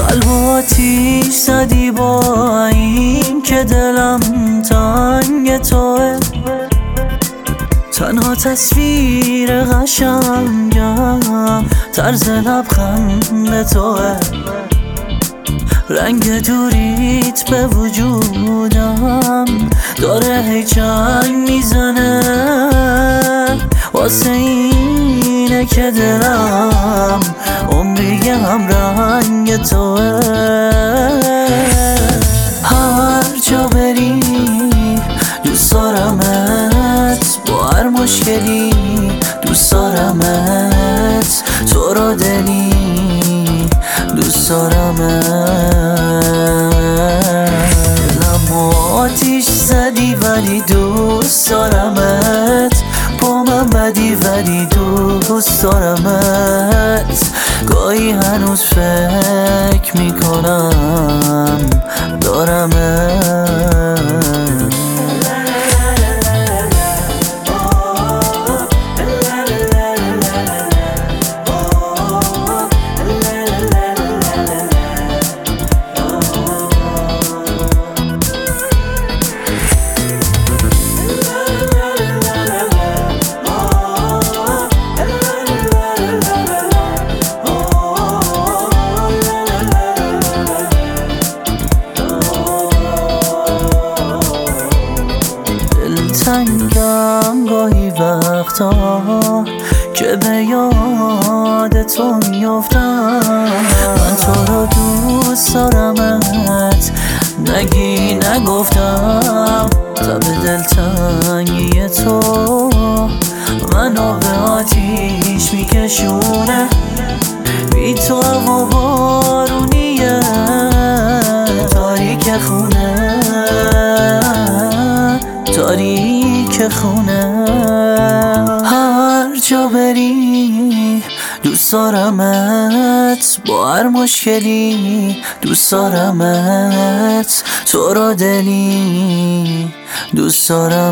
قلب آتیش زدی با این که دلم تنگ توه، تنها تصویر قشنگم طرز لبخند توه، رنگ دوریت به وجودم داره هی چنگ میزنه، واسه اینه که دلم عمری هم رنگ توه. هر جا بری دوست دارمت، با هر مشکلی دوست دارمت، تو رو دلی دوست دارمت. دلم آتیش زدی ولی دوست دارمت، با من بدی ولی دوست دارمت، گاهی هنوز فکر میکنم دارمت. تنگم گاهی وقتا که به یاد تو میافتم، من تو رو دوست دارمت، نگی نگفتم تا به دلتنگی تو منو به آتیش میکشونه، بی تو هوا بارونیه تاریک خونه، تاریک خونه. هر جا بری دوست دارمت، با هر مشکلی دوست دارمت، تو رو دلی دوست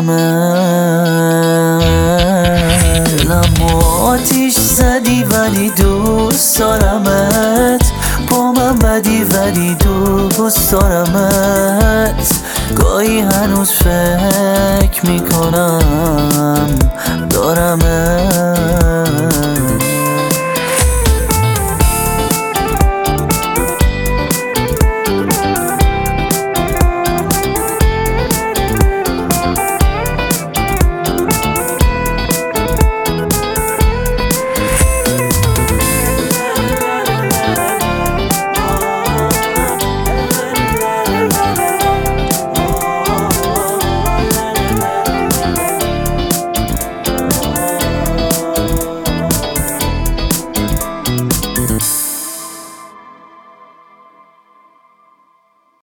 دارمت. دلم آتیش زدی ولی دوست دارمت، با من بدی ولی دوست دارمت، گاهی هنوز فکر میکنم دارمت.